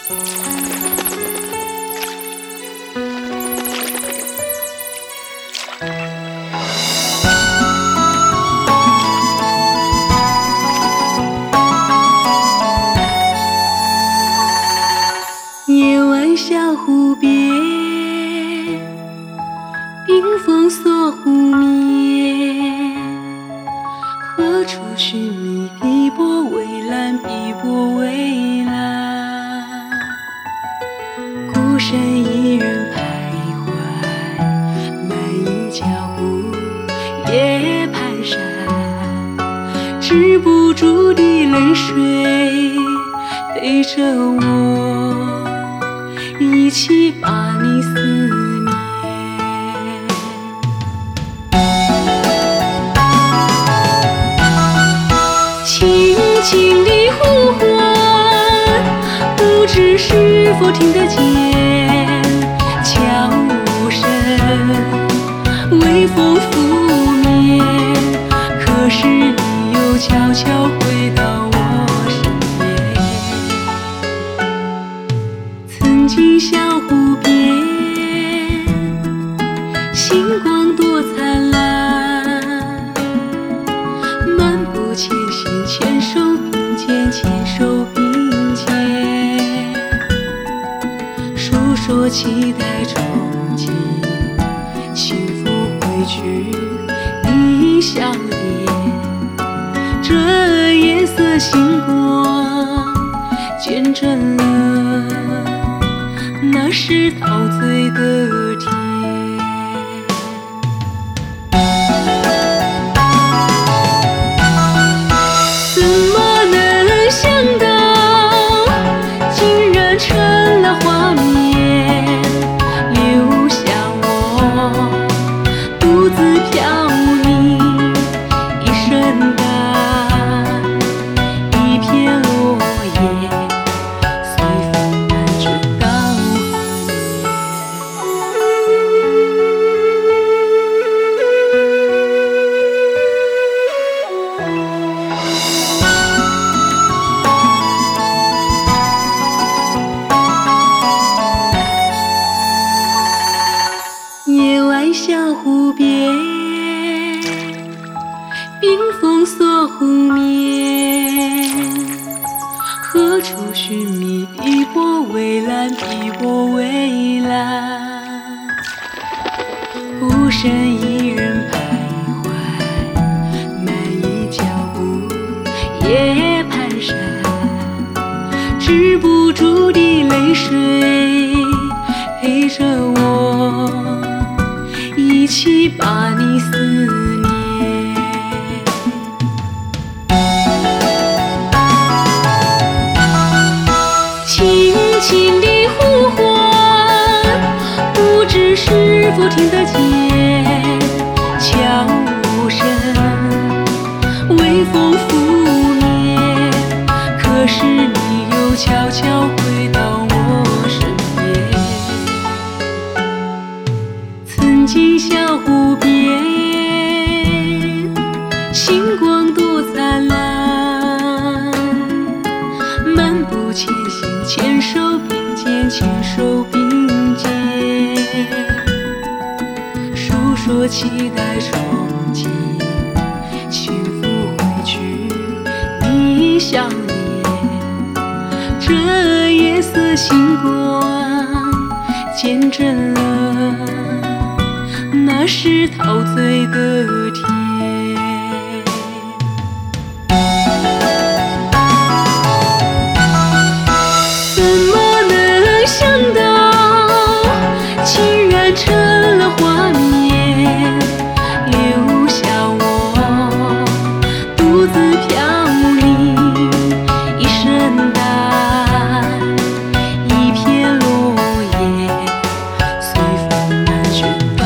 夜晚小湖边，冰封锁湖面，何处寻觅？碧波蔚蓝，碧波蔚蓝。孤身一人徘徊，慢移脚步夜蹒跚，止不住的泪水陪着我，一起把你思念。轻轻地呼唤，不知是否听得见，悄无声，微风拂面，可是你又悄悄回到我身边。曾经小湖边，星光多灿烂，漫步前行，牵手并肩，牵手并肩，诉说期待憧憬，幸福汇聚你笑脸。这夜色星光见证了那是陶醉的甜。怎么能想到，竟然成了画面，留下我独自飘零，一身淡，一片落叶，随风漫卷到夜晚小湖边，冰封锁湖面，何处寻觅？碧波蔚蓝，碧波蔚蓝。孤身一人徘徊，慢移脚步夜蹒跚，止不住的泪水陪着我，一起把你思念。轻轻地呼唤，不知是否听得见，悄无声，微风拂面，可是你又悄悄回到我身边。曾经小湖边，星光多灿烂，漫步前行，牵手并肩，牵手并肩，诉说期待憧憬，幸福汇聚你笑脸。这夜色星光见证了那是陶醉的甜。怎么能想到，竟然成了画面，留下我独自飘零，一身淡，一片落叶，随风漫卷到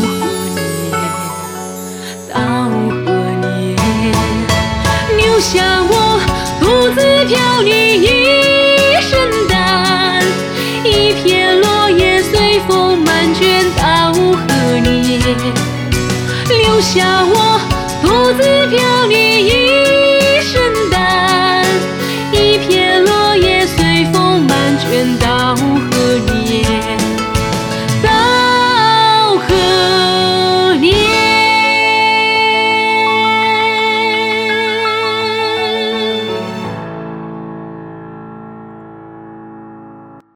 河年，留下我独自飘零，一身淡，一片落叶随风漫卷到河年，留下我